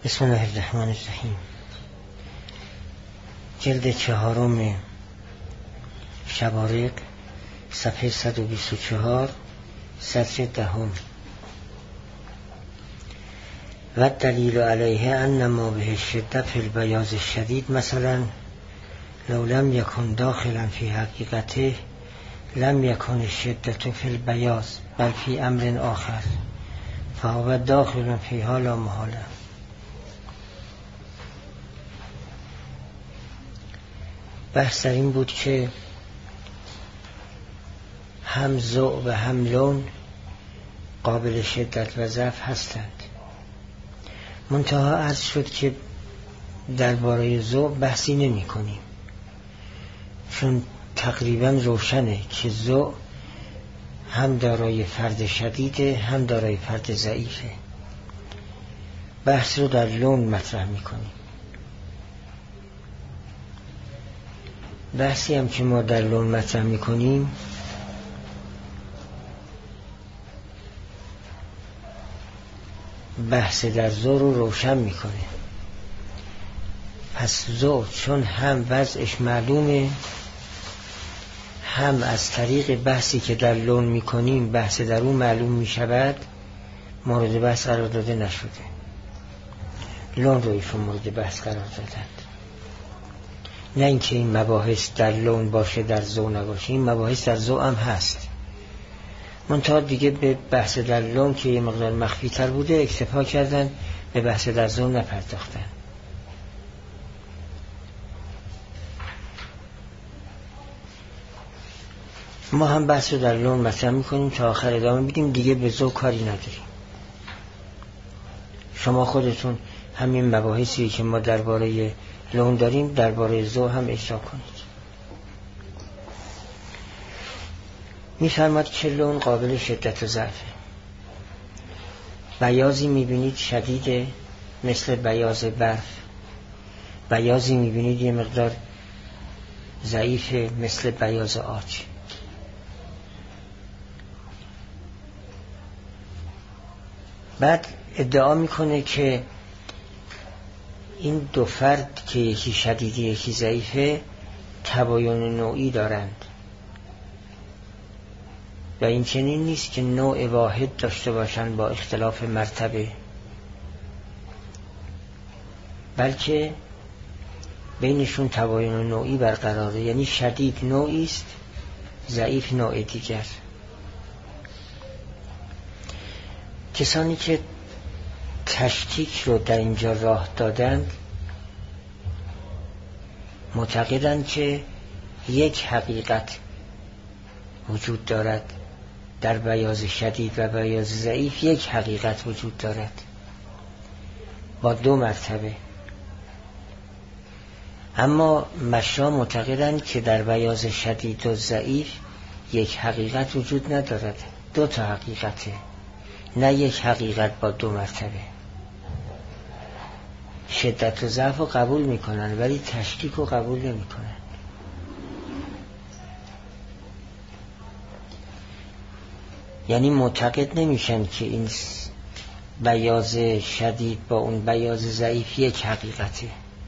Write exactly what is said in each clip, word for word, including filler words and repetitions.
بسم الله الرحمن الرحیم. جلد چهارم شبارق، صفحه صد و بیست و چهار، سطر دهم. و دلیل علیه ان ما به شدت فی البیاض الشدید، مثلا لو لم یکن داخلا فی حقیقته لم یکن الشدت فی البیاض بل فی امر آخر فهو داخل فیها لا محاله. بحث این بود که هم ذوق و هم لون قابل شدت و ضعف هستند. منتها عرض شد که درباره ذوق بحثی نمی کنیم، چون تقریبا روشنه که ذوق هم دارای فرد شدیده هم دارای فرد ضعیفه. بحث رو در لون مطرح می کنیم. بحثی هم که ما در لون مطرح می کنیم بحث در ذوق رو روشن می کنه. پس ذوق چون هم وضعش معلومه، هم از طریق بحثی که در لون می کنیم بحث در اون معلوم می شود، مورد بحث قرار داده نشده. لون رو ایشون مورد بحث قرار دادند. نه اینکه این مباحث در لون باشه در ذوق نباشه، این مباحث در ذوق هم هست، منتها دیگه به بحث در لون که یه مقدار مخفی تر بوده اکتفا کردن، به بحث در ذوق نپرداختن. ما هم بحث رو در لون مطرح میکنیم تا آخر ادامه بدیم، دیگه به ذوق کاری نداریم. شما خودتون همین مباحثی که ما درباره لون داریم درباره ذوق هم اجرا کنید. میفرماد که لون قابل شدت و ضعفه. بیاضی میبینید شدیده مثل بیاض برف، بیاضی میبینید یه مقدار ضعیفه مثل بیاض آج. بعد ادعا میکنه که این دو فرد که یکی شدیده یکی ضعیفه تباین نوعی دارند و این چنین نیست که نوع واحد داشته باشند با اختلاف مرتبه، بلکه بینشون تباین نوعی برقراره. یعنی شدید نوعی است، ضعیف نوع دیگر. کسانی که تشکیک رو در اینجا راه دادند معتقدند که یک حقیقت وجود دارد در بیاض شدید و بیاض ضعیف، یک حقیقت وجود دارد با دو مرتبه. اما مشا معتقدند که در بیاض شدید و ضعیف یک حقیقت وجود ندارد، دو تا حقیقته، نه یک حقیقت با دو مرتبه. شدت و ضعف رو قبول میکنن ولی تشکیک رو قبول نمیکنن. یعنی معتقد نمیشن که این بیاض شدید با اون بیاض ضعیف یک حقیقته.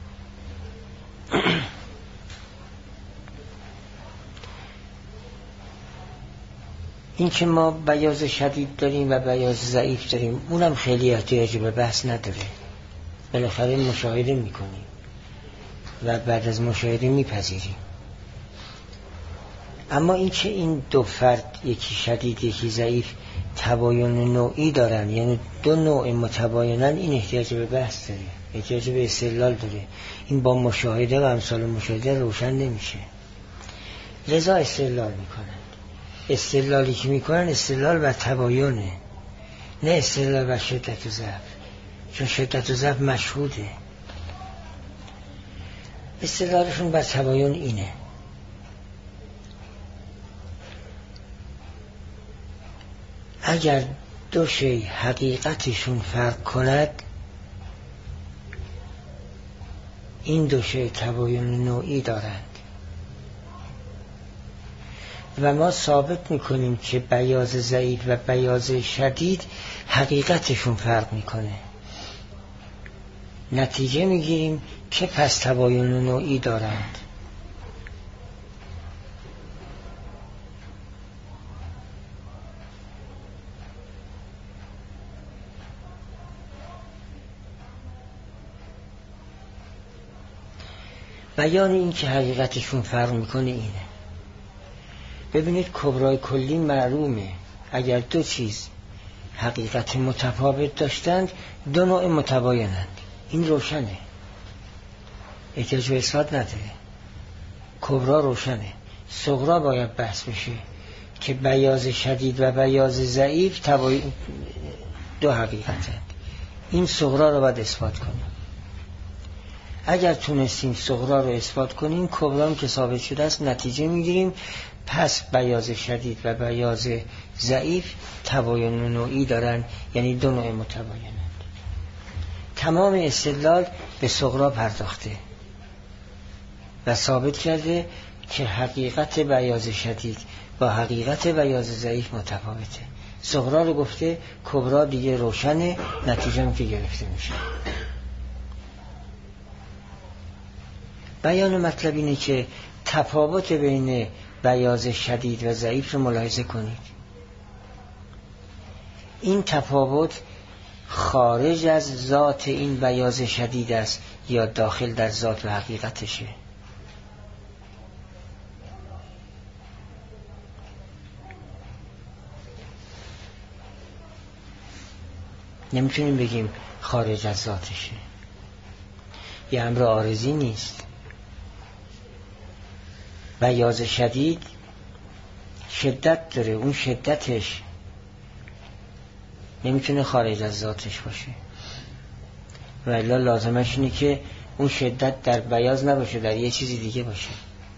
این که ما بیاض شدید داریم و بیاض ضعیف داریم اونم خیلی احتیاج به بحث نداره، بالاخره مشاهده میکنیم و بعد از مشاهده میپذیریم. اما این که این دو فرد یکی شدید یکی ضعیف تباین نوعی دارن، یعنی دو نوع متباینن، این احتیاج به بحث داره، احتیاج به استدلال داره. این با مشاهده و امثال مشاهده روشن نمیشه، لذا استدلال میکنن. استدلالی که میکنن استدلال بر تباینه، نه استدلال بر شدت و ضعف، چون شدت و ضعف مشهوده. استدلالشون بر تباین اینه: اگر دو شی حقیقتشون فرق کند این دو شی تباین نوعی دارند و ما ثابت میکنیم که بیاض ضعیف و بیاض شدید حقیقتشون فرق میکنه. نتیجه میگیریم که پس تباین نوعی دارند. بیان این که حقیقتشون فرق میکنه اینه. ببینید کبرای کلی معلومه اگر دو چیز حقیقت متفاوت داشتند دو نوع متباینند، این روشنه، احتیاج به اثبات نداره. کبرا روشنه. صغرا باید بحث بشه که بیاض شدید و بیاض ضعیف تباین دو حقیقتند. این صغرا رو باید اثبات کنیم. اگر تونستیم صغرا رو اثبات کنیم، کبرا هم که ثابت شده است، نتیجه میگیریم پس بیاض شدید و بیاض ضعیف تباین نوعی دارن، یعنی دو نوع متباینند. تمام استدلال به صغرا پرداخته و ثابت کرده که حقیقت بیاض شدید با حقیقت بیاض ضعیف متفاوته. صغرا رو گفته، کبرا دیگه روشنه، نتیجه هم که گرفته میشه. بیان مطلب اینه که تفاوت بین بیاض شدید و ضعیف رو ملاحظه کنید. این تفاوت خارج از ذات این بیاض شدید است یا داخل در ذات و حقیقتشه؟ نمیتونیم بگیم خارج از ذاتشه، یه امر عارضی نیست. بیاض شدید شدت داره، اون شدتش نمیتونه خارج از ذاتش باشه، ولی لازمش اینه که اون شدت در بیاض نباشه، در یه چیزی دیگه باشه.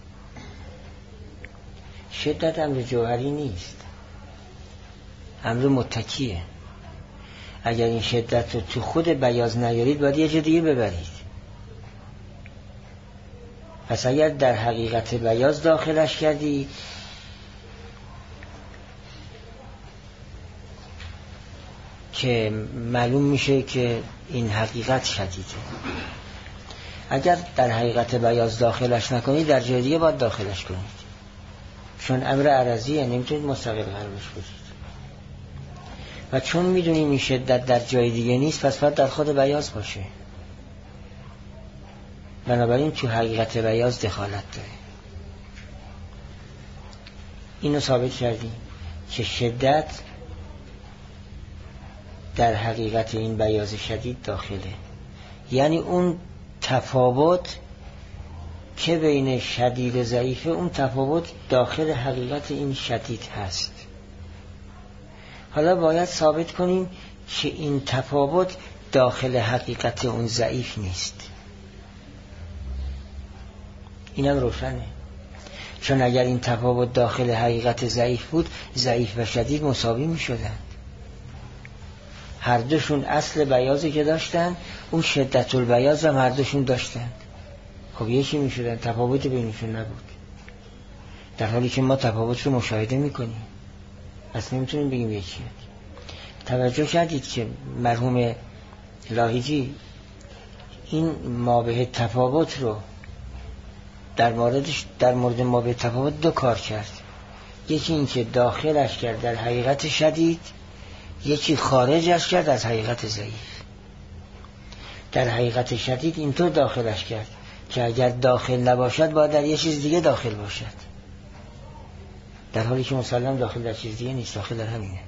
شدت امر جوهری نیست، امر متکیه. اگر این شدت رو تو خود بیاض نیارید باید یه جا دیگه ببرید. پس اگر در حقیقت بیاض داخلش کردی، که معلوم میشه که این حقیقت شدیده. اگر در حقیقت بیاض داخلش نکنید، در جای دیگه باید داخلش کنید، چون امر عرضیه، نمیتونید مستقل قرارش بدید. و چون میدونیم این شدت در جای دیگه نیست، پس باید در خود بیاض باشه. بنابراین تو حقیقت بیاض دخالت داره. اینو ثابت کردیم که شدت در حقیقت این بیاض شدید داخله، یعنی اون تفاوت که بین شدید و ضعیفه، اون تفاوت داخل حقیقت این شدید هست. حالا باید ثابت کنیم که این تفاوت داخل حقیقت اون ضعیف نیست. اینم روشنه، چون اگر این تفاوت داخل حقیقت ضعیف بود، ضعیف و شدید مساوی می شدن. هر دوشون اصل بیاضی که داشتن، اون شدت البیاض هم هر دوشون داشتن. خب یکی می شدن، تفاوت بینشون نبود، در حالی که ما تفاوت رو مشاهده می کنیم. اصلا نمیتونیم بگیم یکی. توجه کردید که مرحوم لاهیجی این مابه تفاوت رو در موردش در مورد مابه تفاوت دو کار کرد. یکی این که داخلش کرد در حقیقت شدید، یکی خارجش کرد از حقیقت ضعیف. در حقیقت شدید اینطور داخلش کرد که اگر داخل نباشد باید در یه چیز دیگه داخل باشد، در حالی که مسلم داخل در چیز دیگه نیست، داخل در همینه.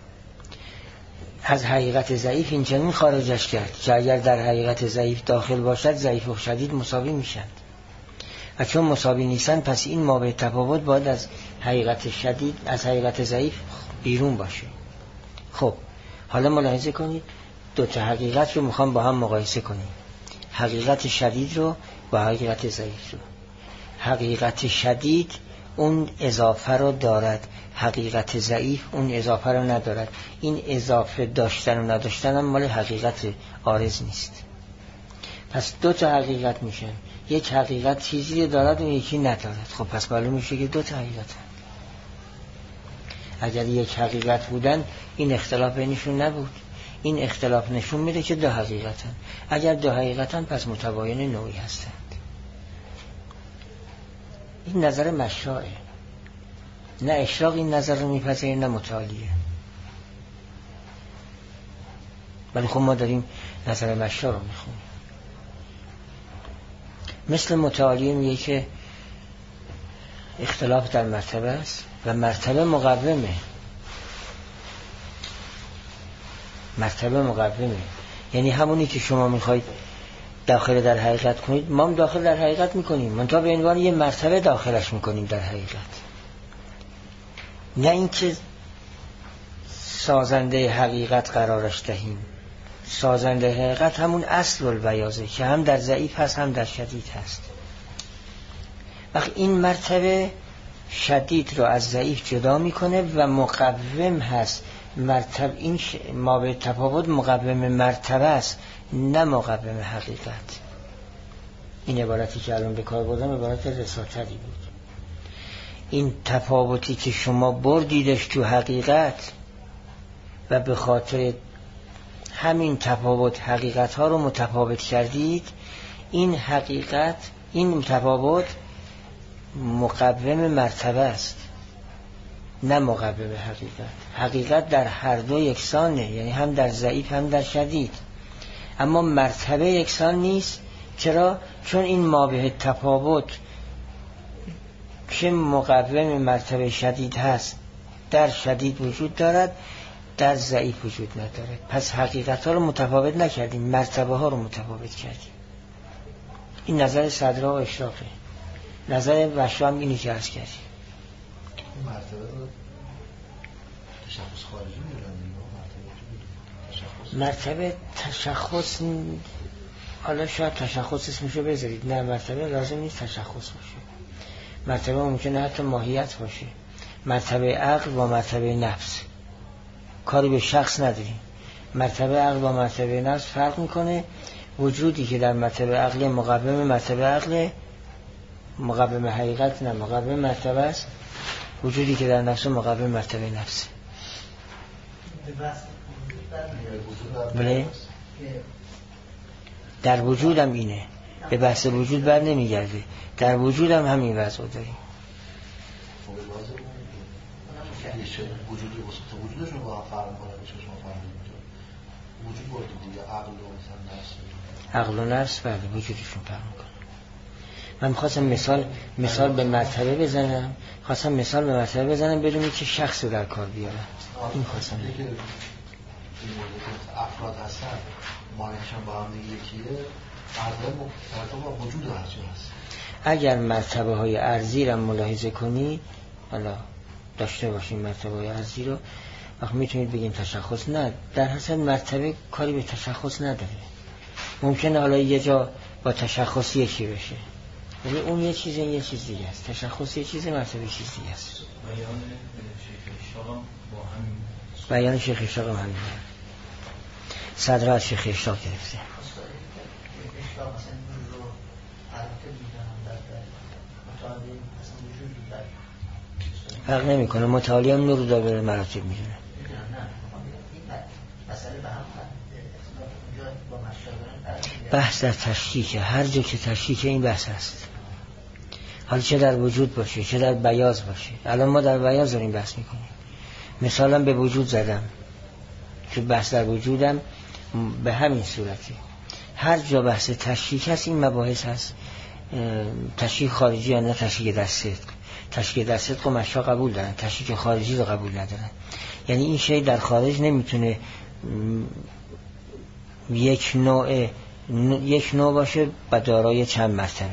از حقیقت ضعیف این چنین خارجش کرد که اگر در حقیقت ضعیف داخل باشد، ضعیف و شدید مساوی میشن، و چون مساوی نیستن، پس این مابع تفاوت باید از حقیقت شدید از حقیقت ضعیف بیرون باشه. خب حالا ملاحظه کنید، دو تا حقیقت رو میخوام با هم مقایسه کنیم، حقیقت شدید رو با حقیقت ضعیف رو. حقیقت شدید اون اضافه رو دارد، حقیقت ضعیف اون اضافه رو ندارد. این اضافه داشتن و نداشتن هم مال حقیقت عارض نیست. پس دو تا حقیقت میشن، یک حقیقت چیزی دارد و یکی ندارد. خب پس معلوم میشه که دو تا حقیقت هست. اگر یک حقیقت بودن این اختلاف بینشون نبود. این اختلاف نشون میده که دو حقیقتن. اگر دو حقیقتن پس متباین نوعی هستند. این نظر مشاعه، نه اشراق این نظر رو میپذیره نه متعالیه. ولی خب ما داریم نظر مشاع رو میخونیم. مثل متعالیه میگه که اختلاف در مرتبه است و مرتبه مقومه. مرتبه مقومه یعنی همونی که شما میخواید داخل در حقیقت کنید ما هم داخل در حقیقت میکنیم، منتها به عنوان یه مرتبه داخلش میکنیم در حقیقت. نه اینکه سازنده حقیقت قرارش دهیم. سازنده حقیقت همون اصل البیاضه که هم در ضعیف هست هم در شدید هست. وقتی این مرتبه شدید رو از ضعیف جدا میکنه و مقوم هست. مرتبه این ش... ما به تفاوت مقوم مرتبه است نه مقوم حقیقت. این عبارتی که الان به کار بردم عبارت رساتری بود. این تفاوتی که شما بردیدش تو حقیقت و به خاطر همین تفاوت حقیقت ها رو متفاوت کردید، این حقیقت این تفاوت مقوم مرتبه است نه مقوم حقیقت. حقیقت در هر دو یکسانه، یعنی هم در ضعیف هم در شدید، اما مرتبه یکسان نیست. چرا؟ چون این مابه تفاوت که مقوم مرتبه شدید هست در شدید وجود دارد، در ضعیف وجود ندارد. پس حقیقت ها رو متفاوت نکردیم، مرتبه ها رو متفاوت کردیم. این نظر صدرا و اشراقه. نظر وشا هم اینی که عرض کردیم. مرتبه رو تشخص خارجی میرن. مرتبه تشخص، حالا شاید تشخص اسمشو بذارید. نه، مرتبه لازم نیست تشخص باشه. مرتبه ممکنه حتی ماهیت باشه. مرتبه عقل با مرتبه نفس کاری به شخص نداریم. مرتبه عقل با مرتبه نفس فرق میکنه. وجودی که در مرتبه عقل مقوم مرتبه عقل، مقوم حقیقت نه، مقوم مرتبه است. وجودی که در نفس مقوم مرتبه نفس. بله؟ در وجودم اینه، به بحث وجود بر نمیگرده. در وجودم همین وضع داریم. وجودی وسط وجودش رو با هم فرق کنه به چشم فهمید. وجود برده دیگه عقل و مثلا نفس. عقل و نفس بله وجودشون فرق میکنه. من خواستم مثال مثال به مرتبه بزنم. خواستم مثال به مرتبه بزنم بدونی که شخص رو در کار بیارم. این خواستم دیگه این افراد هستن مانشان با هم دیگه یکیه. عقل مرتبط با وجود هرچی هست. اگر مرتبه های ارضی رو ملاحظه کنی، حالا داشته باشیم مرتبه های ارضی رو، وقت میتونید بگیم تشخص. نه، در حسن مرتبه کاری به تشخص نداره. ممکنه حالا یه جا با تشخص یکی بشه، ولی اون یه چیز یه چیز دیگه است. تشخص یه چیز، مرتبه چیز دیگه است. بیان شیخ اشراق با همین بیان شیخ اشراق هم همین صدر از شیخ اشراق گرفته. فرق نمی کنه. متعالی هم نور رو به مراتب میدونه. بحث در تشکیک، هر جا که تشکیک این بحث هست، حالا چه در وجود باشه چه در بیاض باشه. الان ما در بیاض داریم بحث میکنیم. مثلا به وجود زدم که بحث در وجودم به همین صورتی. هر جا بحث تشکیک هست این مباحث هست. تشکیک خارجی یا نه تشکیک در صدق. تشکیک در صدق و مشا قبول دارن، تشکیک خارجی رو قبول ندارن. یعنی این شی در خارج نمیتونه یک نوع یک نوع باشه و دارای چند مرتبه،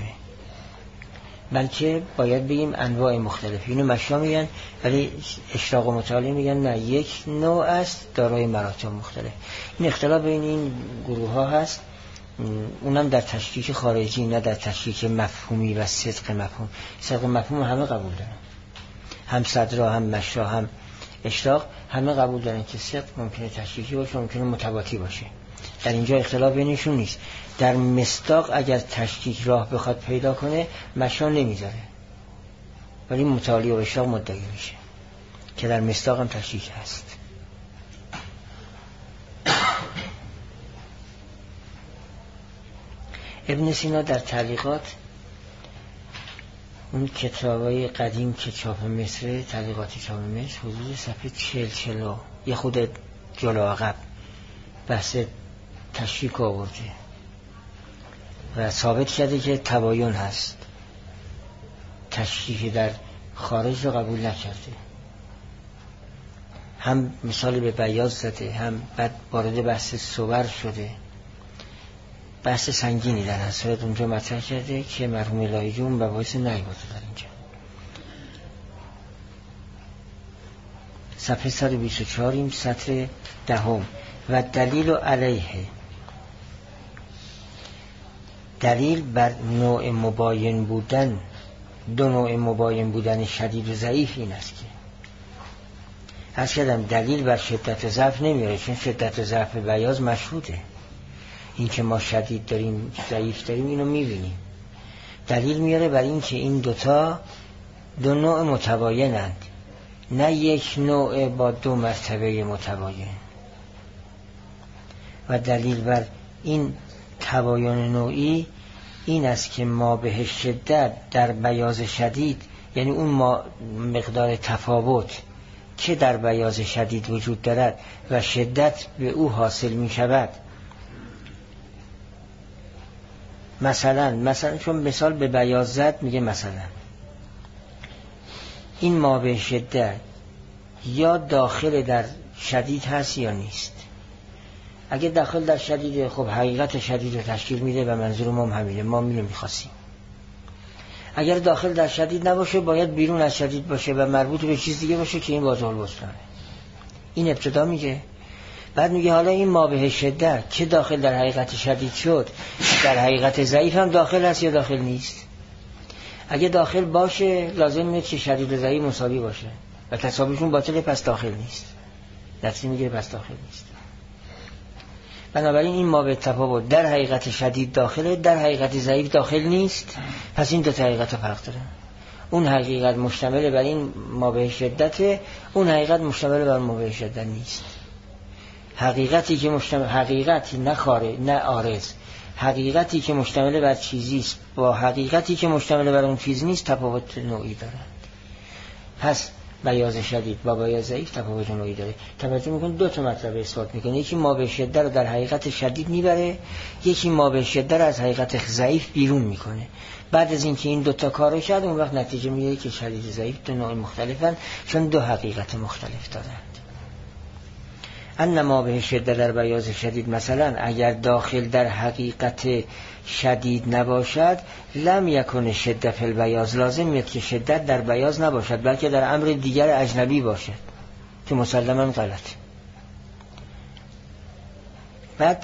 بلکه باید بگیم انواع مختلف. اینو مشا میگن، ولی اشراق و متعالی میگن نه، یک نوع است دارای مراتب مختلف. این اختلاف بین این گروه ها هست. اونم در تشکیک خارجی نه در تشکیک مفهومی و صدق مفهوم. صدق مفهوم همه قبول دارن، هم صدرا هم مشا هم اشراق همه قبول دارن که صدق ممکنه تشکیکی باشه ممکنه متواتی باشه. در اینجا اختلاف بینشون نیست. در مصداق اگر تشکیک راه بخواد پیدا کنه مشا نمیذاره، ولی متعالی و اشراق مدعی میشه که در مصداق هم تشکیک هست. ابن سینا در تعلیقات اون کتابای قدیم که چاپ مصر، تعلیقات چاپ مصر، حدود صفحه چهل چلو یه خود جلو عقب بحث تشریک آورده و ثابت کرده که تباین هست، تشریک در خارج رو قبول نکرده. هم مثال به بیاض زده، هم بعد وارد بحث صور شده، بحث سنگینی در حسرت اونجا مطرح کرده که مرحوم لایجی اون مباحث نیاورده در اینجا. صفحه صد و بیست و چهار این سطر دهم. و دلیل علیه، دلیل بر نوع مباین بودن، دو نوع مباین بودن شدید و ضعیف این است که از کردم دلیل بر شدت و ضعف نمیاره، چون شدت و ضعف بیاض مشهوده. این که ما شدید داریم ضعیف داریم اینو میبینیم. دلیل میاره بر این که این دوتا دو نوع متباینند، نه یک نوع با دو مرتبه متباین. و دلیل بر این تباین نوعی این است که ما به شدت در بیاض شدید، یعنی اون ما مقدار تفاوت که در بیاض شدید وجود دارد و شدت به او حاصل می شود. مثلا مثلا چون مثال به بیاض زد، میگه مثلا این ما به شدت یا داخل در شدید هست یا نیست. اگه داخل در شدیده، خب حقیقت شدید رو تشکیل میده و منظور ما هم همینه، ما اینو میخواستیم. اگر داخل در شدید نباشه، باید بیرون از شدید باشه و مربوط به چیز دیگه باشه که این واضح البستانه. این ابتدا میگه. بعد میگه حالا این ما به شدت که داخل در حقیقت شدید شد، در حقیقت ضعیف هم داخل هست یا داخل نیست. اگه داخل باشه لازم میاد که شدید و ضعیف مساوی باشه و تساویشون باطله، پس داخل نیست. نتیجه میگه پس داخل نیست. بنابراین این ما به تفاوت در حقیقت شدید داخله، در حقیقت ضعیف داخل نیست. پس این دو تا حقیقت فرق داره. اون حقیقت مشتمل بر این ما به شدت، اون حقیقت مشتمل بر ما به شدت نیست. حقیقتی که مشتمل، حقیقتی نه خارج نه عارض، حقیقتی که مشتمل بر چیزی است با حقیقتی که مشتمل بر اون چیز نیست تفاوت نوعی دارند. پس بیاض شدید با بیاض ضعیف تفاوت نوعی داره. توجه میکنید دو تا مطلب اثبات میکنه. یکی ما به شدت رو در حقیقت شدید میبره، یکی ما به شدت رو از حقیقت ضعیف بیرون میکنه. بعد از اینکه این دو تا کارو کرد، اون وقت نتیجه میگیره که شدید و ضعیف دو نوع مختلفن، چون دو حقیقت مختلف دارند. ان ما به شدت در بیاض شدید، مثلا اگر داخل در حقیقت شدید نباشد، لم یکن شدت فی البیاض، لازم میاد که شدت در بیاض نباشد بلکه در امر دیگر اجنبی باشد که مسلما غلط. بعد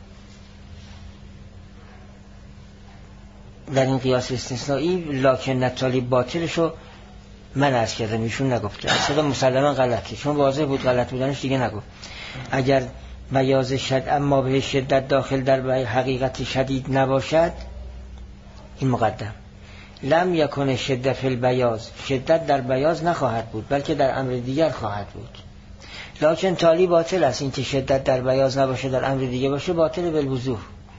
در این قیاس استثنایی لکن نتالی باطلشو من عرض کردم، ایشون نگفته، اصلا مسلما غلطه، چون واضح بود غلط بودنش دیگه نگفت. اگر بیاض شد اما به شدت داخل در حقیقت شدید نباشد، این مقدم، لم یکن شدت فی البیاض، شدت در بیاض نخواهد بود بلکه در امر دیگر خواهد بود. لکن تالی باطل است، این که شدت در بیاض نباشه در امر دیگه باشه باطل بالوضوح.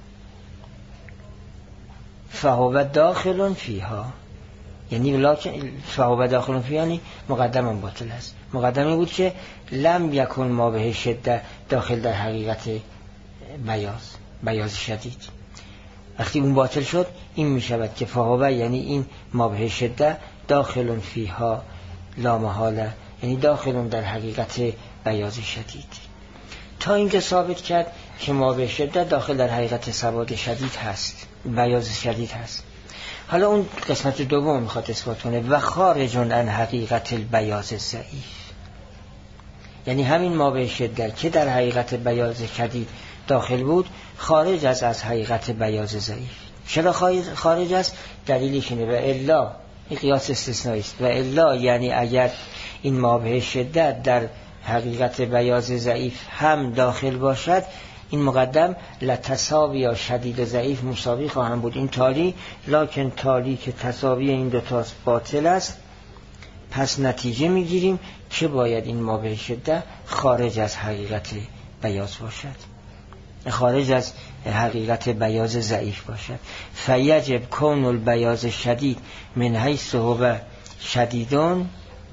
فهو داخل فیها، یعنی لکن فهو داخل فیها یعنی مقدم باطل است. مقدمه بود که لم یکن ما به شدت داخل در حقیقت بیاض، بیاض شدید. وقتی اون باطل شد، این می شود که فهو یعنی این ما به شدت داخل فیها لا محاله، یعنی داخل در حقیقت بیاض شدید. تا اینجا ثابت کرد که ما به شدت داخل در حقیقت سواد شدید هست، بیاض شدید هست. حالا اون قسمت دوم میخواد اثبات کنه و خارج عن حقیقت البیاض ضعیف، یعنی همین ما به شدت که در حقیقت بیاض شدید داخل بود خارج از از حقیقت بیاض ضعیف. چرا خارج است؟ دلیلش اینه و الا، این قیاس استثنایی است، و الا یعنی اگر این ما به شدت در حقیقت بیاض ضعیف هم داخل باشد، این مقدم لتساوی یا شدید و ضعیف مساوی خواهم بود. این تالی، لکن تالی که تساوی این دو تا باطل است، پس نتیجه میگیریم که باید این ما به شدت خارج از حقیقت بیاض باشد. خارج از حقیقت بیاض ضعیف باشد. فیجب کون البیاض شدید من حیث هو شدیدون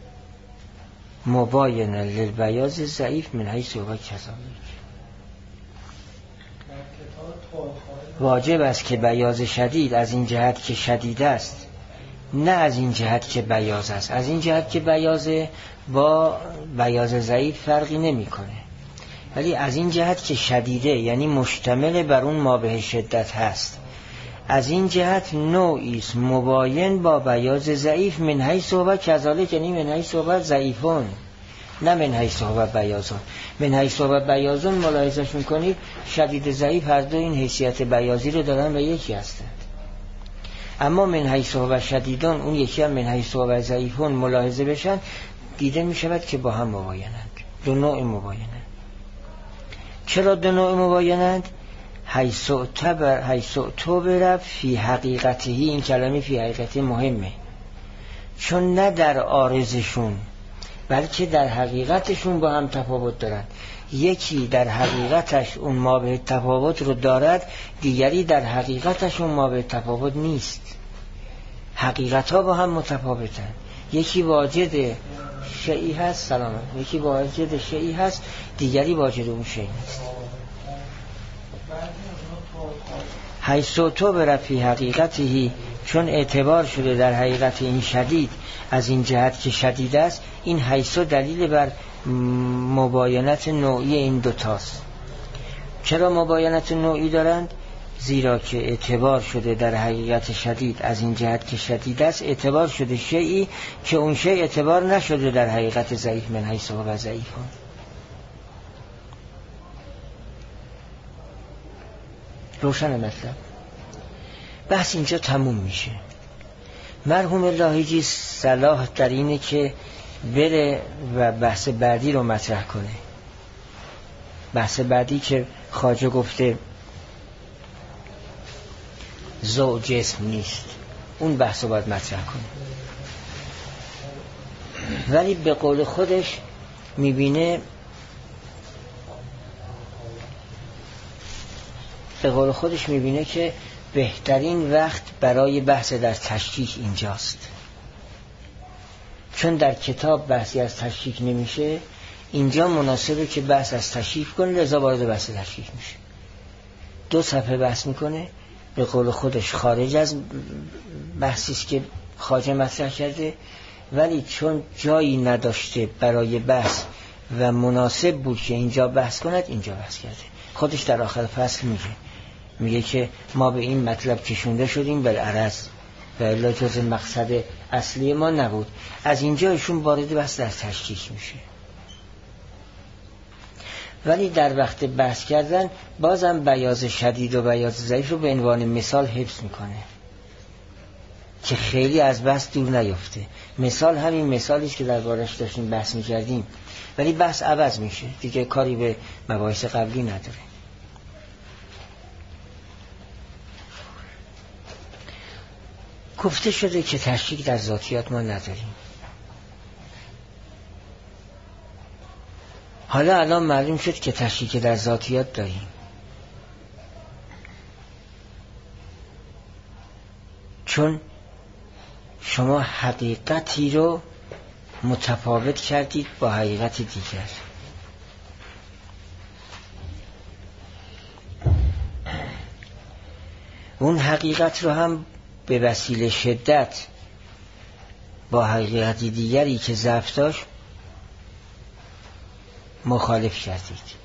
مباین للبیاض ضعیف من حیث هو کذالک. واجب است که بیاض شدید از این جهت که شدید است، نه از این جهت که بیاض است. از این جهت که بیاض با بیاض ضعیف فرقی نمیکنه، ولی از این جهت که شدیده یعنی مشتمل بر اون ما به شدت هست، از این جهت نوعی است مباین با بیاض ضعیف من حیث هو کذالک، یعنی من حیث هو ضعیفون، نه من حیث هو بیاضون. من حیث هو بیاضون ملاحظه‌اش میکنید شدید ضعیف هر دو این حیثیت بیاضی رو دارن و یکی هستند. اما من حیث هو شدیدون اون یکی هم من حیث هو ضعیفون ملاحظه بشن، دیده میشود که با هم مباینند، دو نوع مباینند. چرا دو نوع مباینند؟ حیث اعتبر حیث اعتبر فی حقیقتی، این کلمه فی حقیقتی مهمه، چون نه در عارضشون بلکه در حقیقتشون با هم تفاوت دارند. یکی در حقیقتش اون ما به تفاوت رو دارد، دیگری در حقیقتش اون ما به تفاوت نیست. حقیقت ها با هم متفاوتن. یکی واجد شیئی هست، سلام، یکی واجد شیئی هست، دیگری واجد اون شیئی نیست. حیث اعتبر فی حقیقتی، چون اعتبار شده در حقیقت این شدید از این جهت که شدید است، این حیث دلیل بر مباینت نوعی این دوتاست. چرا مباینت نوعی دارند؟ زیرا که اعتبار شده در حقیقت شدید از این جهت که شدید است، اعتبار شده شیئی که اون شیء اعتبار نشده در حقیقت ضعیف من حیث هو ضعیفون. روشن مطلب. بحث اینجا تموم میشه. مرحوم لاهیجی صلاح در اینه که بره و بحث بعدی رو مطرح کنه. بحث بعدی که خواجه گفته ذو جسم نیست، اون بحث رو باید مطرح کنه. ولی به قول خودش میبینه به قول خودش میبینه که بهترین وقت برای بحث در تشکیک اینجاست، چون در کتاب بحثی از تشکیک نمیشه، اینجا مناسبه که بحث از تشکیک کنه، لذا وارد بحث تشکیک میشه. دو صفحه بحث میکنه، به قول خودش خارج از بحثی است که خواجه مطرح کرده، ولی چون جایی نداشته برای بحث و مناسب بود که اینجا بحث کند، اینجا بحث کرده. خودش در آخر فصل میگه میگه که ما به این مطلب کشونده شدیم بالعرض و الا جز مقصد اصلی ما نبود. از اینجا ایشون وارد بحث در تشکیک میشه، ولی در وقت بحث کردن بازم بیاض شدید و بیاض ضعیف رو به عنوان مثال حفظ میکنه که خیلی از بحث دور نیفته. مثال همین مثالی است که دربارش داشتیم بحث میکردیم، ولی بحث عوض میشه دیگه، کاری به مباحث قبلی نداره. گفته شده که تشکیک در ذاتیات ما نداریم. حالا الان معلوم شد که تشکیک در ذاتیات داریم. چون شما حقیقتی رو متفاوت کردید با حقیقت دیگر. اون حقیقت رو هم به وسیله شدت با حقیقت دیگری که ضعف داشت مخالف کردید.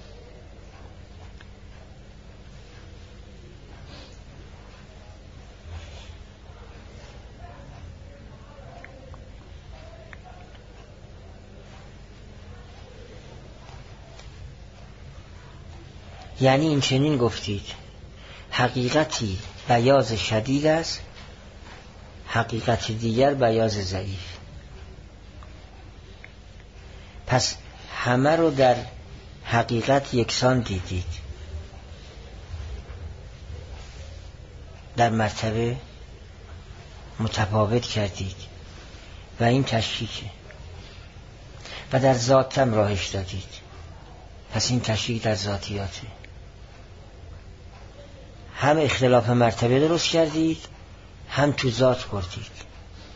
یعنی این چنین گفتید حقیقتی بیاض شدید است، حقیقت دیگر بیاض ضعیف. پس همه رو در حقیقت یکسان دیدید، در مرتبه متفاوت کردید و این تشکیکه، و در ذاتم راهش دادید. پس این تشکیک در ذاتیاته. هم اختلاف مرتبه درست کردید، هم تو ذات بردید.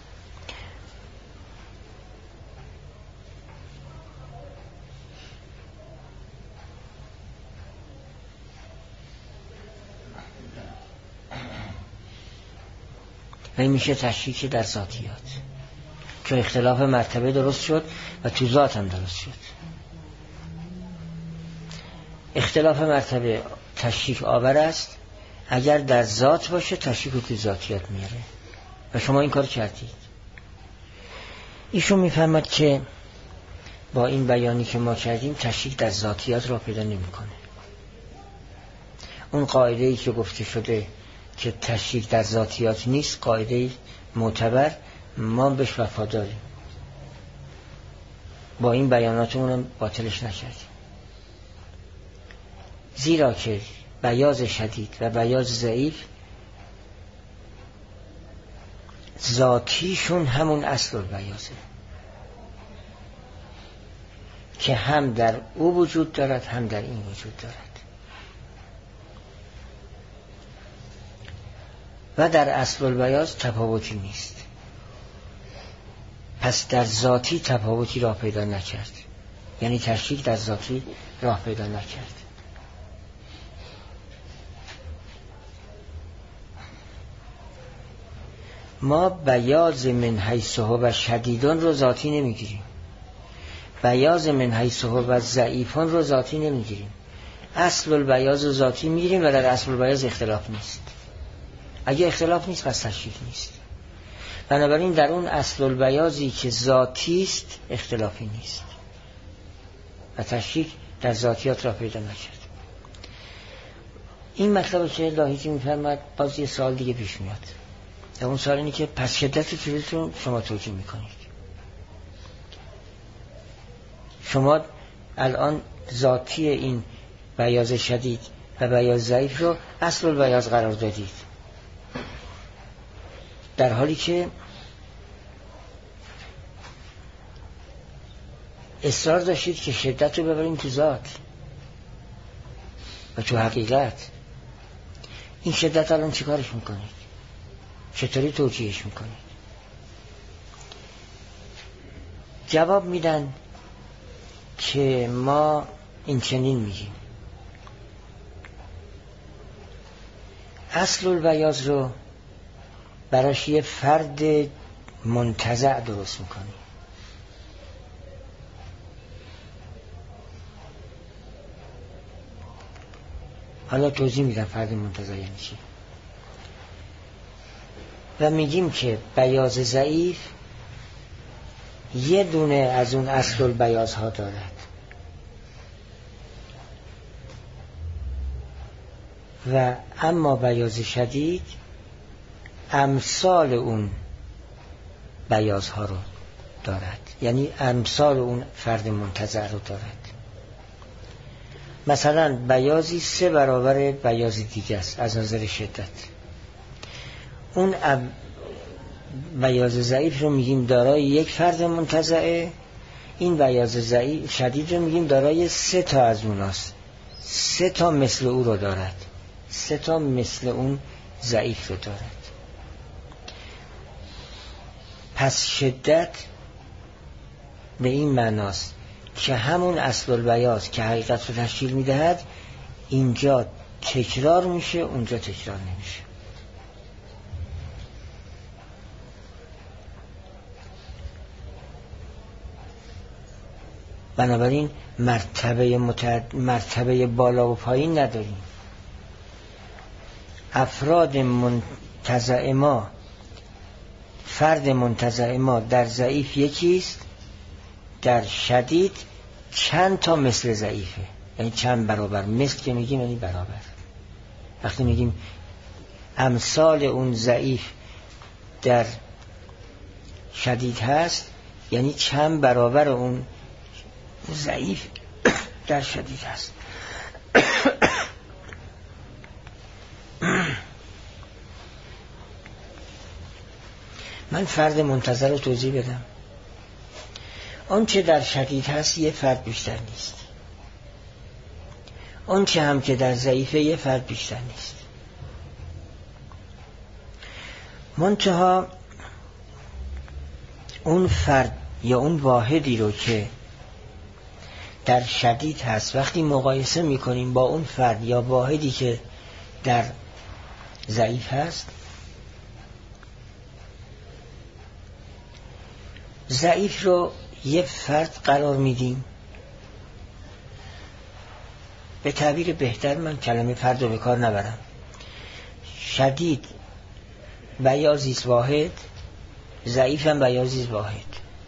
و این میشه تشکیک در ذاتیات، که اختلاف مرتبه درست شد و تو ذات هم درست شد. اختلاف مرتبه تشکیک آور است، اگر در ذات باشه تشکیک رو تو ذاتیات میاره و شما این کار کردید. ایشون میفهمد که با این بیانی که ما کردیم تشکیک در ذاتیات را پیدا نمیکنه. اون قاعده‌ای که گفته شده که تشکیک در ذاتیات نیست قاعده معتبر، ما بهش وفاداریم، با این بیاناتمون هم باطلش نکردیم. زیرا که بیاض شدید و بیاض ضعیف ذاتیشون همون اصل البیاضه که هم در او وجود دارد هم در این وجود دارد و در اصل البیاض تفاوتی نیست. پس در ذاتی تفاوتی راه پیدا نکرد، یعنی تشکیک در ذاتی راه پیدا نکرد. ما بیاض من حیث هو شدیدون رو ذاتی نمیگیریم، بیاض من حیث هو ضعیفون رو ذاتی نمیگیریم. اصل البیاض رو ذاتی میگیریم و در اصل البیاض اختلاف نیست. اگه اختلاف نیست پس تشکیک نیست. بنابراین در اون اصل البیاضی که ذاتی است اختلافی نیست و تشکیک در ذاتیات را پیدا نکرد. این مطلب که لاحیجی میفرماد، باز یه سوال دیگه پیش میاد. اون سوال اینه که پس شدت فیلز رو شما توجیه میکنید. شما الان ذاتی این بیاض شدید و بیاض ضعیف رو اصل البیاض قرار دادید، در حالی که اصرار داشتید که شدت رو ببریم تو ذات و تو حقیقت. این شدت الان چی کارش میکنید؟ چطوری توجیهش میکنید؟ جواب میدن که ما این چنین میگیم: اصل البیاض رو براش یه فرد منتزع درست میکنیم. حالا توضیح میدم فرد منتزع یعنی چی. و میگیم که بیاض ضعیف یه دونه از اون اصل البیاض ها دارد و اما بیاض شدید امثال اون بیاض ها رو دارد، یعنی امثال اون فرد منتزع رو دارد. مثلا بیاضی سه برابر بیاض دیگه است از نظر شدت. اون بیاض ضعیف رو میگیم دارای یک فرد منتزعه، این بیاض ضعیف شدید رو میگیم دارای سه تا از اوناست، سه تا مثل او رو دارد، سه تا مثل اون ضعیف رو دارد. پس شدت به این معناست که همون اصل البیاض که حقیقت رو تشکیل میدهد اینجا تکرار میشه، اونجا تکرار نمیشه. بنابراین مرتبه متعد... مرتبه بالا و پایین نداریم. افراد منتزع ما، فرد منتزع ما در ضعیف یکیست، در شدید چند تا مثل ضعیفه، یعنی چند برابر. مثل که میگیم یعنی برابر. وقتی میگیم امثال اون ضعیف در شدید هست یعنی چند برابر اون ضعیف در شدید هست. من فرد منتظر رو توضیح بدم. اون چه در شدید هست یه فرد بیشتر نیست، اون چه هم که در ضعیفه یه فرد بیشتر نیست. منتها اون فرد یا اون واحدی رو که در شدید هست وقتی مقایسه میکنیم با اون فرد یا واحدی که در ضعیف هست، ضعیف رو یه فرد قرار میدیم. به تعبیر بهتر من کلمه فرد رو به کار نبرم. شدید بیازیست واحد، ضعیف هم بیازیست واحد.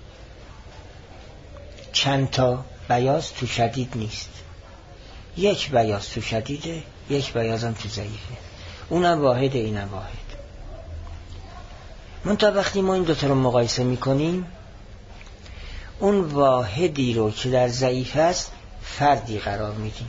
چند تا بیاز تو شدید نیست، یک بیاز تو شدیده، یک بیاز هم تو ضعیفه. اونم واحد، اینم واحد. منتها وقتی ما این دوتا رو مقایسه میکنیم، اون واحدی رو که در ضعیف هست فردی قرار میدیم.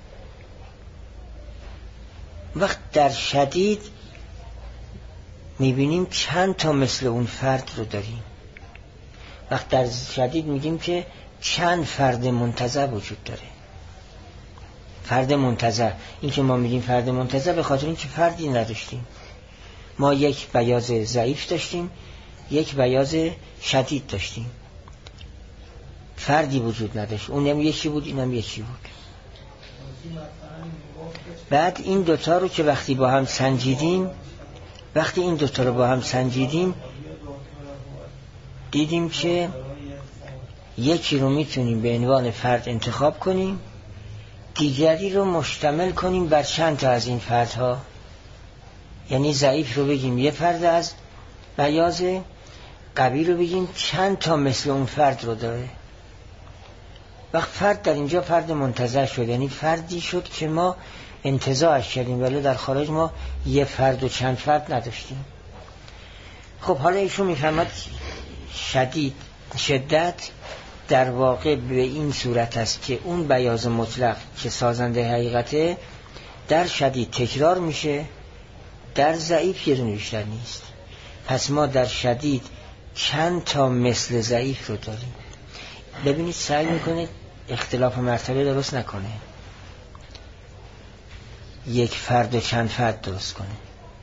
وقت در شدید میبینیم چند تا مثل اون فرد رو داریم. وقت در شدید میگیم که چند فرد منتزع وجود داره. فرد منتزع، این که ما میگیم فرد منتزع به خاطر این که فردی نداشتیم. ما یک بیاض ضعیف داشتیم، یک بیاض شدید داشتیم، فردی وجود نداشت. اونم یکی بود، اینم یکی بود. بعد این دوتا رو که وقتی با هم سنجیدیم وقتی این دوتا رو با هم سنجیدیم دیدیم که یکی رو میتونیم به عنوان فرد انتخاب کنیم، دیگری رو مشتمل کنیم بر چند تا از این فردها. یعنی ضعیف رو بگیم یه فرد از بیاض، قوی رو بگیم چند تا مثل اون فرد رو داره. وقت فرد در اینجا فرد منتزع شد، یعنی فردی شد که ما انتزاعش کردیم، ولی در خارج ما یه فرد و چند فرد نداشتیم. خب حالا ایشون میفهمد شدید شدت در واقع به این صورت است که اون بیاض مطلق که سازنده حقیقته در شدید تکرار میشه، در ضعیف یه دونه بیشتر نیست. پس ما در شدید چند تا مثل ضعیف رو داریم. ببینید سعی میکنه اختلاف مرتبه درست نکنه، یک فرد و چند فرد درست کنه.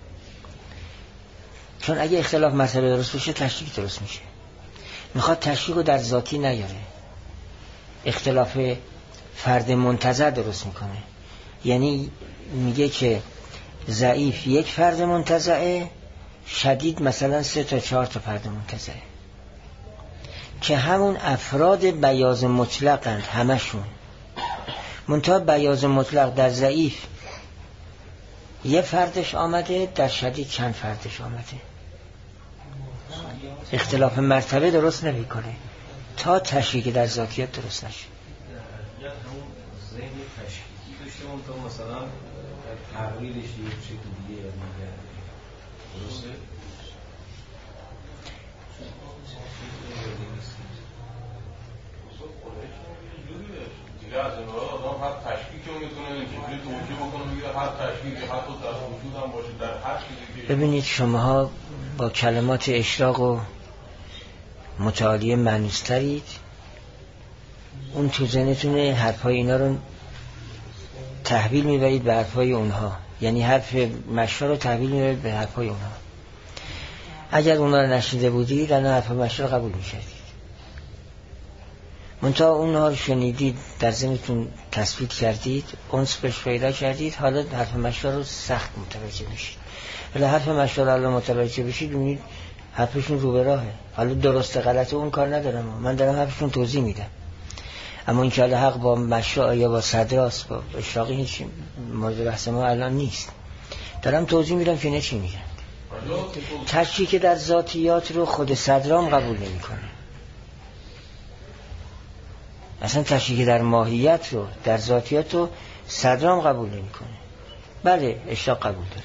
چون اگه اختلاف مرتبه درست بشه تشکیک درست میشه. میخواد تشکیک رو در ذاتی نیاره، اختلاف فرد منتزع درست میکنه. یعنی میگه که ضعیف یک فرد منتزعه، شدید مثلا سه تا چهار تا فرد منتزعه، که همون افراد بیاض مطلقند همشون. منتها بیاض مطلق در ضعیف یه فردش آمده، در شدید چند فردش آمده. اختلاف مرتبه درست نمی کنه تا تشکیک در ذاتیت درست نشه. یا همون ذهن تشکیکی داشته اون تا مثلا تغییرش یک شکل دیگه میگه درسته؟ دیگه از این برای آدم هر تشکیک رو میتونه اینجوری توجیه بکنه، میگه هر تشکیک حتی در وجود هم باشه در هر چیزی. ببینید شماها با کلمات اشراق و متعالی معنیسترید، اون تو ذهنتونه حرفای اینا رو تحویل میبرید به حرفای اونها. یعنی حرف مشرا رو تحویل میبرید به حرفای اونها. اگر اونها رو نشیده بودید الان حرف مشرا قبول میکردید. منتها اونها رو شنیدید، در ذهنتون تثبیت کردید، انس بهش پیدا کردید، حالا حرف مشرا رو سخت متوجه میشید. ولی حرف مشرا رو الان متوجه بشید ببینید حرفشون رو به راهه. حالا درست غلط اون کار ندارم، من دارم حرفشون توضیح میدم. اما این که حق با مشروع یا با صدراست، با اشراقی هیچ مورد بحث ما الان نیست. دارم توضیح میدم که نه چی میگن. تشکیک در ذاتیات رو خود صدرام قبول نمی کنه. اصلا تشکیک در ماهیت رو، در ذاتیات رو صدرام قبول نمی کنه. بله اشراق قبول داره.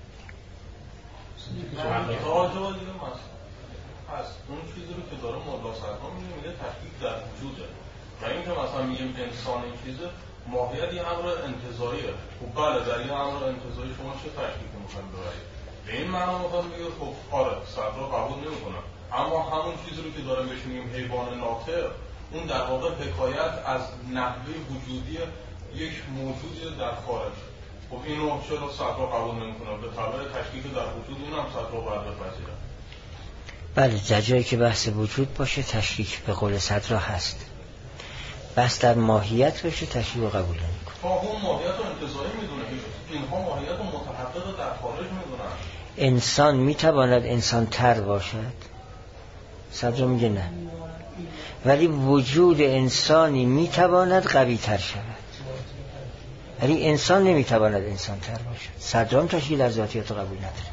هست اون چیزی رو که داره مولا صدرام میگه میگه تشکیک در وجوده. و این که مثلا میگیم انسان این چیزه ماهیت یه امر انتزاعیه. خب بله در این امر انتزاعی شما چه تشکیکی میخواید ببرید؟ به این معنا میخواد میگه خب آره صدرا قبول نمیکنه، اما همون چیزی رو که داره بهش میگیم حیوان ناطق، اون در واقع حکایت از نحوه وجودی یک موجودی در خارج. خب اینو چرا صدرا قبول نمیکنه؟ به طبع تشکیک در وجود اون هم صدرا باید بپذیره. بله، در جایی که بحث وجود باشه تشکیک به قول صدرا هست. بحث در ماهیت باشه تشکیک رو قبول نمیکنه. ها اون ماهیت رو انتزاعی میدونه، اینها ماهیت رو متحقق در خارج میدونن. انسان میتواند انسان تر باشد؟ صدرا میگه نه، ولی وجود انسانی میتواند قوی تر شود، ولی انسان نمیتواند انسان تر باشد. صدرا هم تشکیل در ذاتیات رو قبول نداره.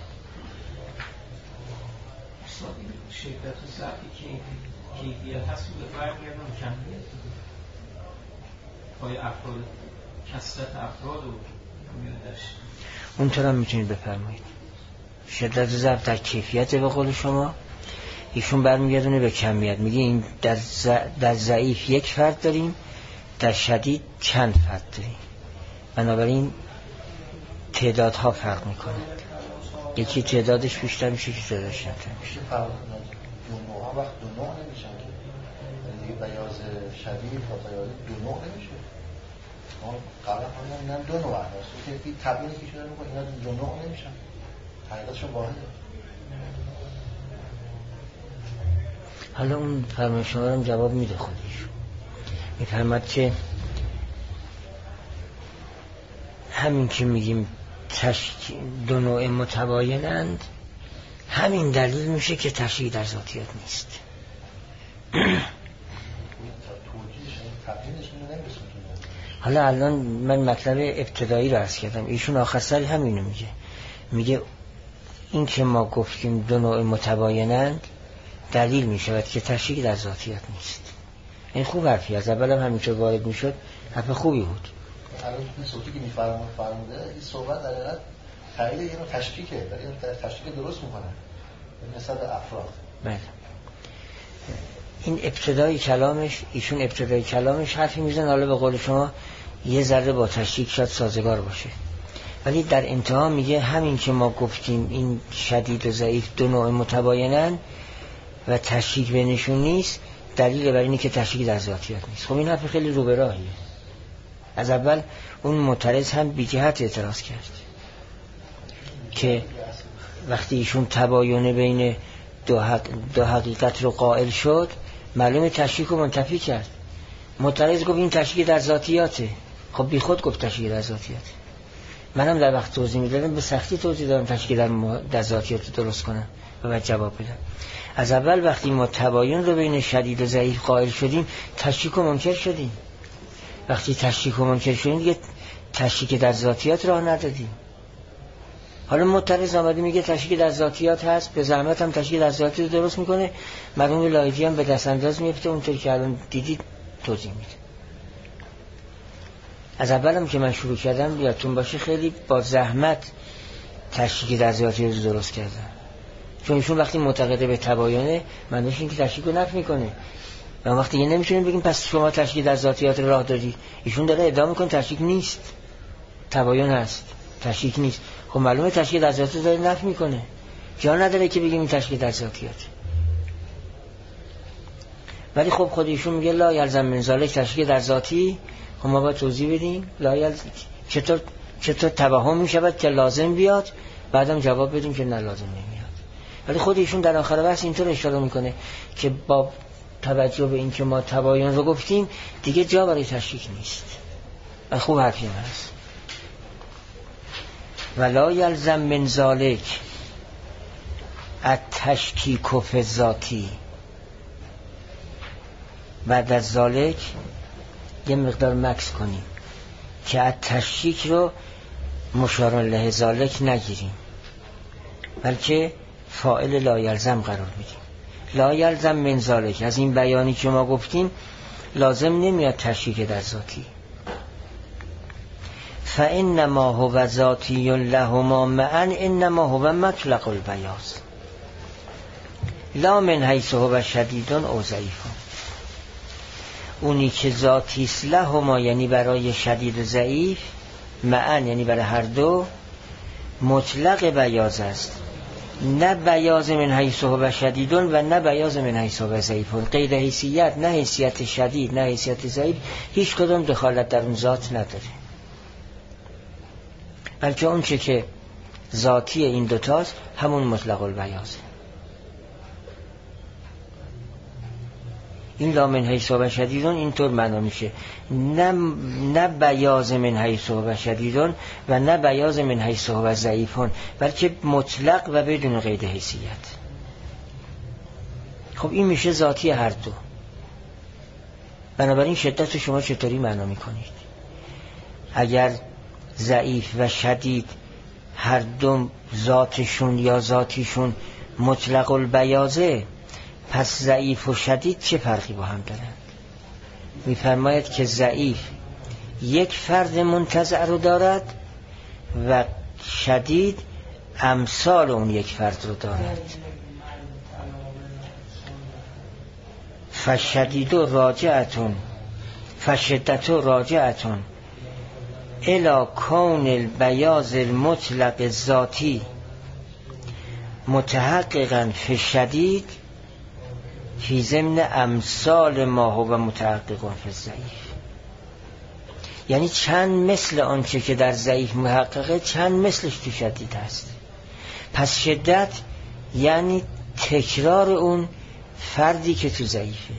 شدت و ضعفی کیفیت هست به فرق میکنه کمیت پای افراد کثرت افراد رو داشت. اونطور هم میتونید بفرمایید. شدت و ضعف در کیفیت به قول شما، ایشون برمیگردونه به کمیت. میگه این در, ز... در ضعیف یک فرد داریم، در شدید چند فرد داریم، بنابراین تعدادها فرق میکنه. یکی تعدادش بیشتر میشه، یکی تعدادش کمتر میشه. دو نوع ها وقت دو نوع نمیشن که دیگه بیاض شدید و بیاض دو نوع نمیشه. ما قبلا هم نمیدن دو نوع هست که این تبیینی که شده میکنه اینا دو نوع نمیشن، حقیقتشون واحده. حالا اون فرمان شما رو جواب میده خودش. میفرماد که همین که میگیم تشک... دو نوع متباینند، همین دلیل میشه که تشکیک در ذاتیات نیست. حالا الان من مطلب ابتدایی رو عرض کردم، ایشون آخر سر همینو میگه. میگه این که ما گفتیم دو نوع متباینند دلیل میشود که تشکیک در ذاتیات نیست. این خوب حرفی از اول هم همینطور وارد میشد، حرف خوبی بود. الان این صوتی که میفرموده این صحبت در حقیقت تایید اینو تشکیکه، ولی اینو تشکیک درست میکنه نسبت به افراد. بله. این ابتدای کلامش، ایشون ابتدای کلامش حرفی میزنه، حالا به قول شما یه ذره با تشکیک شاید سازگار باشه، ولی در انتها میگه همین که ما گفتیم این شدید و ضعیف دو نوع متباینن و تشکیک بینشون نیست، دلیل بر اینه که تشکیک در ذاتیات نیست. خب این حرف خیلی رو به راهیه. از اول اون معترض هم بی جهت اعتراض کرد که وقتی ایشون تباین بین دو, حق دو حقیقت رو قائل شد، معلومه تشکیک رو منتفی کرد. معترض گفت این تشکیک در ذاتیاته. خب بی خود گفت تشکیک در ذاتیاته. منم در وقت توضیح میدادم به سختی توضیح دادم تشکیک در, م... در ذاتیات درست کنم و بعد جواب بدم. از اول وقتی ما تباین رو بین شدید و ضعیف قائل شدیم، تشکیک رو منکر شدیم. وقتی تشکیک رو منکر شدیم دیگه تشکیک در ذاتیات راه ندادیم. حالا معترض آمده میگه تشکیک در ذاتیات هست، به زحمت هم تشکیک در ذاتیات درست میکنه، مرحوم لایجی هم به دست انداز میفته، اونطور که الان دیدید توضیح میده. از اولم که من شروع کردم یادتون باشه خیلی با زحمت تشکیک در ذاتیات رو درست کردم، چون ایشون وقتی معتقده به تباینه معنیش این که تشکیک رو نفی میکنه و وقتی یه نمیتونیم بگیم پس شما تشکیک در ذاتیات راه دادی. ایشون داره ادعا میکنه تشکیک نیست، تباین هست، تشکیک نیست. خب معلومه تشکیک در ذاتیات داره نفی میکنه، جا نداره که بگیم این تشکیک در ذاتیات. ولی خب خود ایشون میگه لا یلزم من ذالک تشکیک در ذاتی. خب ما باید توضیح بدیم لا یلزم چطور چطور توهم میشود که لازم بیاد، بعدم جواب بدیم که نه لازم نمیاد. ولی خود ایشون در آخر بحث اینطور اشاره میکنه که با توجه به این که ما تباین رو گفتیم دیگه جا برای تشکیک نیست. و خوب حرفی هست. ولا یلزم من ذالک التشکیک فی الذاتی. بعد از ذالک یه مقدار مکس کنیم که التشکیک رو مشار الیه ذالک نگیریم، بلکه فاعل لا یلزم قرار بدیم. لا یلزم من ذالک، از این بیانی که ما گفتیم لازم نمیاد تشکیک در ذاتی. فانما هو ذاتی لهما معا انما هو مطلق البیاض لا من حیث هو شدید او ضعیف. اونی که ذاتی است لهما یعنی برای شدید و ضعیف، معا یعنی برای هر دو، مطلق بیاض است، نه بیاض من حیث هو شدید و نه بیاض من حیث هو ضعیف. غیر حیثیت، نه حیثیت شدید نه حیثیت ضعیف، هیچ کدوم دخالت در اون ذات نداره. بلکه اون چه که ذاتی این دوتاست همون مطلق البیاضه. این لا من حیث و شدیدون اینطور معنا میشه، نه نه بیاض من حیث و شدیدون و نه بیاض من حیث و ضعیفون، بلکه مطلق و بدون قید حیثیت. خب این میشه ذاتی هر دو. بنابراین شدت رو شما چطوری معنا میکنید؟ اگر ضعیف و شدید هر دو ذاتشون یا ذاتیشون مطلق البیاضه، پس ضعیف و شدید چه فرقی با هم دارند؟ میفرماید که ضعیف یک فرد منتزع رو دارد و شدید امثال اون یک فرد رو دارد. فشدید و راجعتون فشدت و راجعتون الی کون البیاض المطلق الذاتی متحققا فی شدید فی ضمن امثال ما هو متحقق فی ضعیف. یعنی چند مثل آنچه که در ضعیف محققه چند مثلش تو شدید هست. پس شدت یعنی تکرار اون فردی که تو ضعیفه.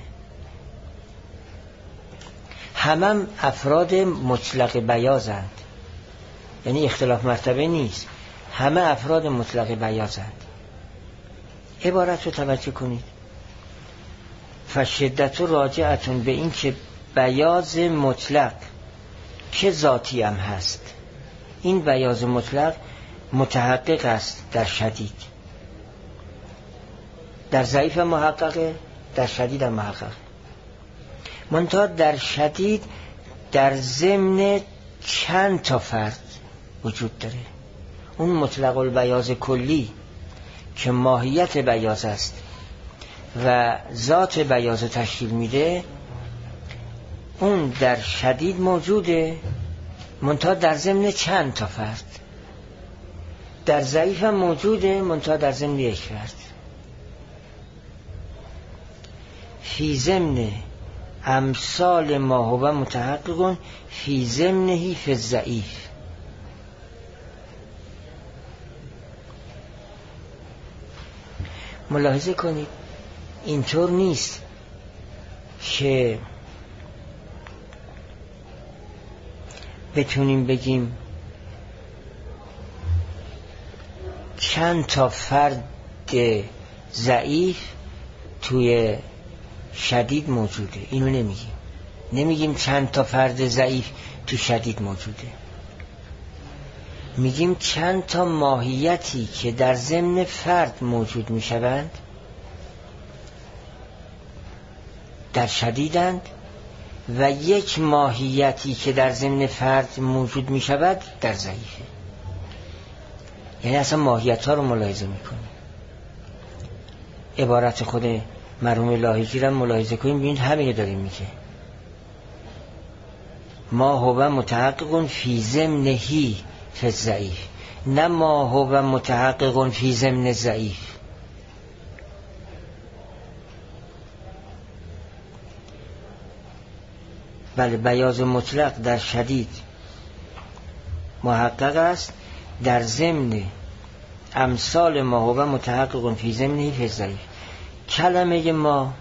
همم افراد مطلق بیاضند، یعنی اختلاف مرتبه نیست، همه افراد مطلق بیاضند. عبارت رو توجه کنید. فشدت و راجعتون به این که بیاض مطلق که ذاتی هم هست، این بیاض مطلق متحقق است در شدید، در ضعیف محققه، در شدید هم محققه. منتها در شدید در ضمن چند تا فرد وجود داره. اون مطلق البیاض کلی که ماهیت بیاض است و ذات بیاض تشکیل میده، اون در شدید موجوده، منتها در ضمن چند تا فرد. در ضعیف هم موجوده، منتها در ضمن یک فرد. فی ضمن امثال ما هو متحقق فی ضمنه فی الضعیف. ملاحظه کنید اینطور نیست که بتونیم بگیم چند تا فرد ضعیف توی شدید موجوده. اینو نمیگیم. نمیگیم چند تا فرد ضعیف تو شدید موجوده. میگیم چند تا ماهیتی که در ضمن فرد موجود میشوند در شدیدند و یک ماهیتی که در ضمن فرد موجود میشود در ضعیفه. یعنی اصلا ماهیت ها رو ملاحظه میکنیم. عبارت خود مرحوم لاهیجی رو ملاحظه کنیم، ببینید همین داریم میگه. ما هو متحقق فی ضمنه فی الضعیف، نه ما هو متحقق فی ضمن ضعیف. بله، بیاض مطلق در شدید محقق است، در ضمن امثال ما هو متحقق فی ضمنه فی الضعیف. کلمه ما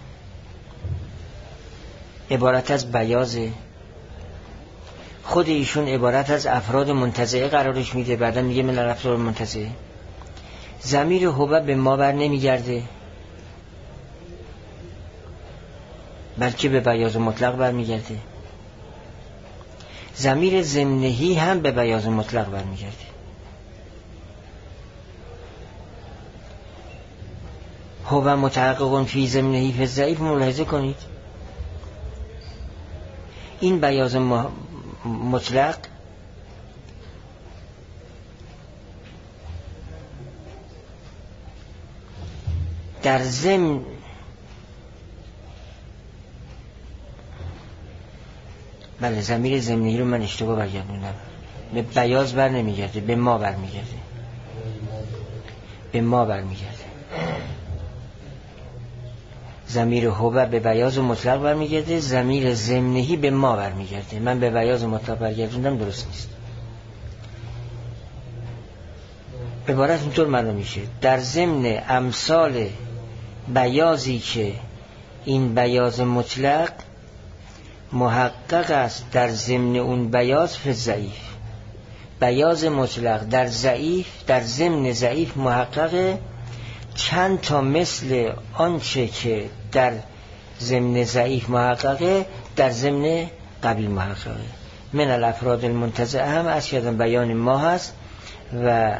عبارت از بیاضه، خود ایشون عبارت از افراد منتزعه قرارش میده، بعدا میگه من الافراد منتزعه. ضمیر هو به ما بر نمیگرده بلکه به بیاض مطلق بر میگرده. ضمیر ضمنهی هم به بیاض مطلق بر میگرده. هو متحقق فی ضمنه فی الضعیف. ملاحظه کنید این بیاض مطلق در ضمن بله ضمیر ضمنی رو من اشتباه برگردوندم، به بیاض بر نمیگرده، به ما بر میگرده، به ما بر میگرده. ضمیر هو به بیاض مطلق برمیگرده، ضمیر ضمنی به ما برمیگرده. من به بیاض مطلق برگردوندم، درست نیست. عبارت اینطور معلوم میشه: در ضمن امثال بیازی که این بیاز مطلق محقق است در ضمن اون بیاز فی ضعیف. بیاز مطلق در ضعیف، در ضمن ضعیف محقق چند تا مثل آنچه که در ضمن ضعیف محققه در ضمن قوی محققه. من الافراد المنتزعه هم از کردن بیان ما هست و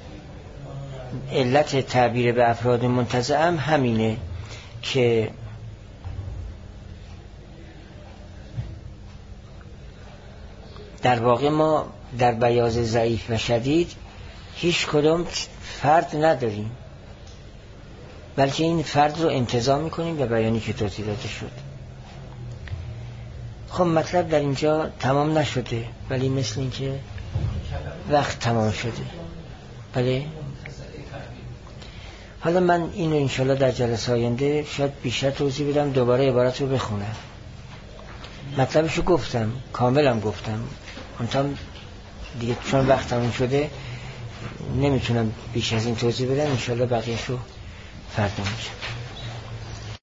علت تعبیر به افراد منتزعه هم همینه که در واقع ما در بیاض ضعیف و شدید هیچ کدام فرد نداریم، بلکه این فرد رو امتضا میکنیم به بیانی که توضیح داده شد. خب مطلب در اینجا تمام نشده، ولی مثل این که وقت تمام شده. بله حالا من اینو انشالله در جلسه آینده شاید بیشتر توضیح بدم، دوباره عبارت رو بخونم. مطلبشو گفتم، کاملم گفتم، اونتام دیگه چون وقت تمام شده نمیتونم بیش از این توضیح بدم. انشالله بقیه‌شو فردا میشه.